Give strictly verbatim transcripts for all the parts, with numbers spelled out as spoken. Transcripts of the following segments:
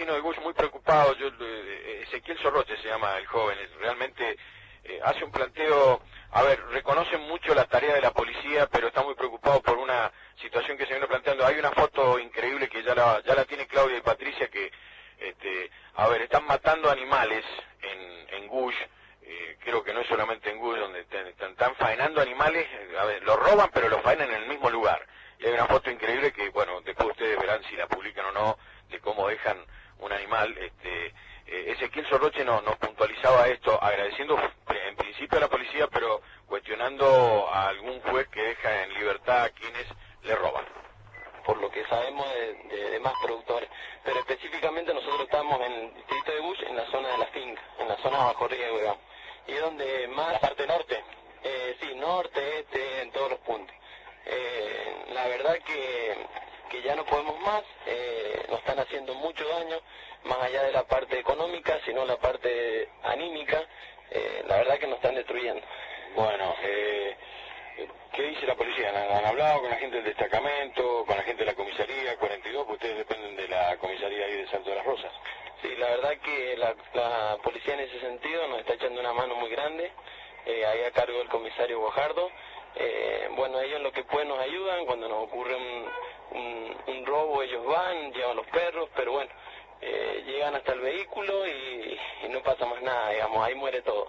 vecinos de Gush muy preocupados. Yo, eh, Ezequiel Sorroche se llama el joven, realmente eh, hace un planteo, a ver, reconoce mucho la tarea de la policía, pero está muy preocupado por una situación que se viene planteando. Hay una foto increíble que ya la, ya la tiene Claudia y Patricia, que, este, a ver, están matando animales en, en Gush. Eh, creo que no es solamente en Gush donde están, están faenando animales, a ver, los roban pero los faenan en el mismo lugar. Y hay una foto increíble que, bueno, después ustedes verán si la publican o no, de cómo dejan un animal. Este, eh, Ezequiel Sorroche no, nos puntualizaba esto, agradeciendo en principio a la policía, pero cuestionando a algún juez que deja en libertad a quienes le roban. Por lo que sabemos de, de demás productores, pero específicamente nosotros estamos en el distrito de Gush, en la zona de la finca, en la zona bajo riego, digamos, y es donde más... ¿La parte norte? Eh, sí, norte, este, en todos los puntos. Eh, la verdad que, que ya no podemos más, eh, nos están haciendo mucho daño, más allá de la parte económica, sino la parte anímica, eh, la verdad que nos están destruyendo. Bueno, eh... ¿qué dice la policía? ¿Han, ¿Han hablado con la gente del destacamento, con la gente de la comisaría cuarenta y dos? Porque ustedes dependen de la comisaría ahí de Salto de las Rosas. Sí, la verdad que la, la policía en ese sentido nos está echando una mano muy grande, eh, ahí a cargo del comisario Guajardo. Eh, bueno, ellos lo que pueden nos ayudan, cuando nos ocurre un, un, un robo ellos van, llevan los perros, pero bueno, eh, llegan hasta el vehículo y, y no pasa más nada, digamos, ahí muere todo.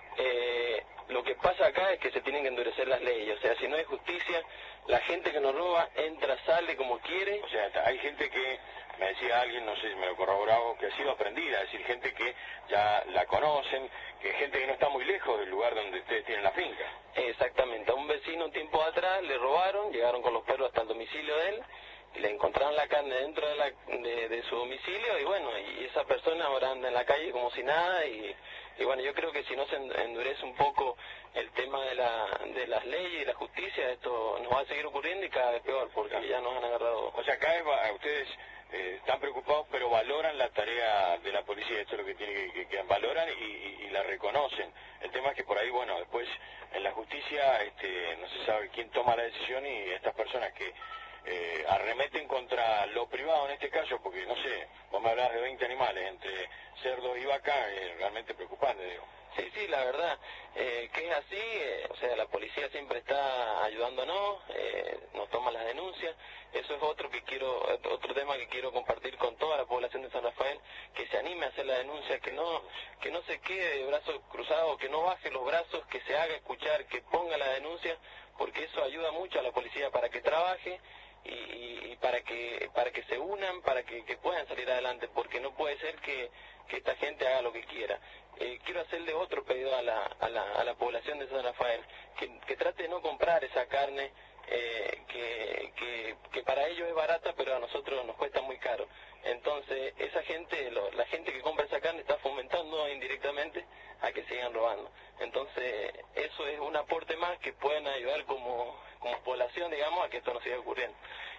Eh, lo que pasa acá es que se tienen que endurecer las leyes, o sea, si no hay justicia, la gente que nos roba entra, sale como quiere. O sea, hay gente que, me decía alguien, no sé si me lo corroboraba, que ha sido aprendida, es decir, gente que ya la conocen, que gente que no está muy lejos del lugar donde ustedes tienen la finca. Exactamente, a un vecino un tiempo atrás le robaron, llegaron con los perros hasta el domicilio de él, y le encontraron la carne dentro de, la, de, de su domicilio, y bueno, y esa persona ahora anda en la calle como si nada, y, y bueno, yo creo que si no se endurece un poco el tema de, la, de las leyes y la justicia, esto nos va a seguir ocurriendo y cada vez peor, porque claro, ya nos han agarrado. O sea, cada vez va, ustedes eh, están preocupados, pero valoran la tarea de la policía, esto es lo que tiene que, que, que valoran y, y, y la reconocen. El tema es que por ahí, bueno, después en la justicia este, no se sabe quién toma la decisión, y estas personas que eh, arremeten contra lo privado en este caso, porque no sé, vos me hablabas de veinte animales entre cerdos y vaca, es realmente preocupante, digo. Sí, sí, la verdad, eh, que es así, eh, o sea, la policía siempre está ayudándonos, eh, nos toma las denuncias. Eso es otro que quiero, otro tema que quiero compartir con toda la población de San Rafael, que se anime a hacer la denuncia, que no, que no se quede de brazos cruzados, que no baje los brazos, que se haga escuchar, que ponga la denuncia, porque eso ayuda mucho a la policía para que trabaje y, y para que, para que se unan, para que, que puedan salir adelante, porque no puede ser que, que esta gente haga lo que quiera. Eh, quiero hacerle otro pedido a la, a la, a la población de San Rafael, que, que trate de no comprar esa carne eh, que, que, que para ellos es barata, pero a nosotros nos cuesta muy caro. Entonces, esa gente, lo, la gente que compra esa carne está fomentando indirectamente a que sigan robando. Entonces, eso es un aporte más que pueden ayudar como, como población, digamos, a que esto no siga ocurriendo.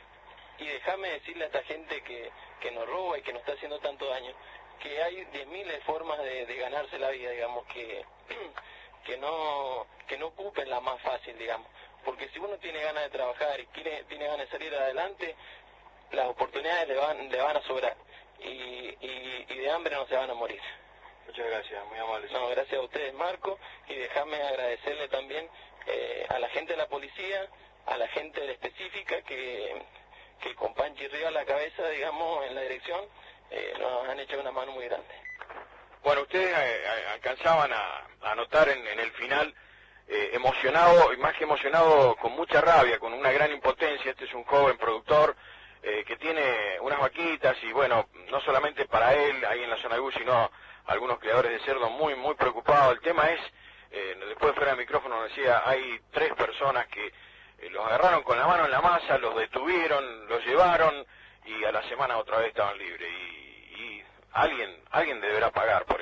Y déjame decirle a esta gente que, que nos roba y que nos está haciendo tanto daño, que hay diez mil formas de, de ganarse la vida, digamos, que, que, no, que no ocupen la más fácil, digamos. Porque si uno tiene ganas de trabajar y tiene, tiene ganas de salir adelante, las oportunidades le van, le van a sobrar. Y, y, y de hambre no se van a morir. Muchas gracias, muy amable. No, gracias a ustedes, Marco, y déjame agradecerle también eh, a la gente de la policía, a la gente de la específica, que, que con Panchi Río a la cabeza, digamos, en la dirección, eh, nos han hecho una mano muy grande. Bueno, ustedes eh, alcanzaban a, a notar en, en el final, eh, emocionado, y más que emocionado, con mucha rabia, con una gran impotencia. Este es un joven productor eh, que tiene unas vaquitas, y bueno, no solamente para él, ahí en la zona de Gush, sino algunos criadores de cerdo muy, muy preocupados. El tema es, eh, después fuera del micrófono decía, hay tres personas que eh, los agarraron con la mano en la masa, los detuvieron, los llevaron, y a la semana otra vez estaban libres. Y, y alguien, alguien deberá pagar por